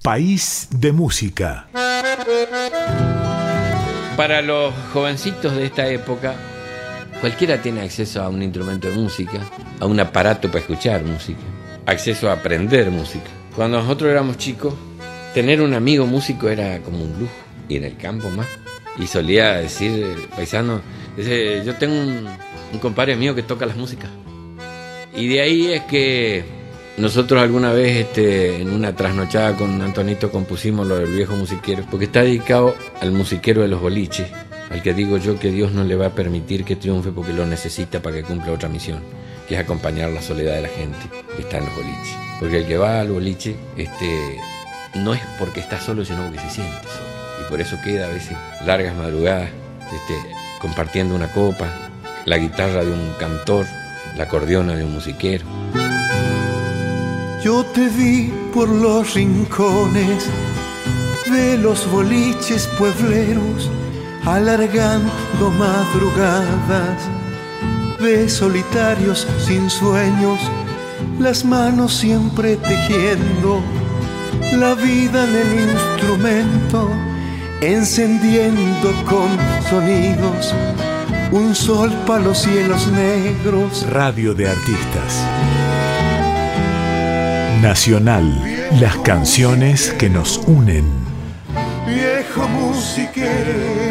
País de música. Para los jovencitos de esta época, cualquiera tiene acceso a un instrumento de música, a un aparato para escuchar música, acceso a aprender música. Cuando nosotros éramos chicos, tener un amigo músico era como un lujo, y en el campo más. Y solía decir, paisano, yo tengo un compadre mío que toca las músicas. Y de ahí es que nosotros alguna vez en una trasnochada con Antonito compusimos lo del viejo musiquero, porque está dedicado al musiquero de los boliches, al que digo yo que Dios no le va a permitir que triunfe porque lo necesita para que cumpla otra misión, que es acompañar la soledad de la gente que está en los boliches. Porque el que va al boliche no es porque está solo, sino porque se siente solo. Y por eso queda a veces largas madrugadas compartiendo una copa, la guitarra de un cantor, la acordeona de un musiquero. Yo te vi por los rincones de los boliches puebleros, alargando madrugadas de solitarios sin sueños, las manos siempre tejiendo la vida en el instrumento, encendiendo con sonidos un sol para los cielos negros. Radio de Artistas Nacional, las canciones que nos unen. Viejo musiquero.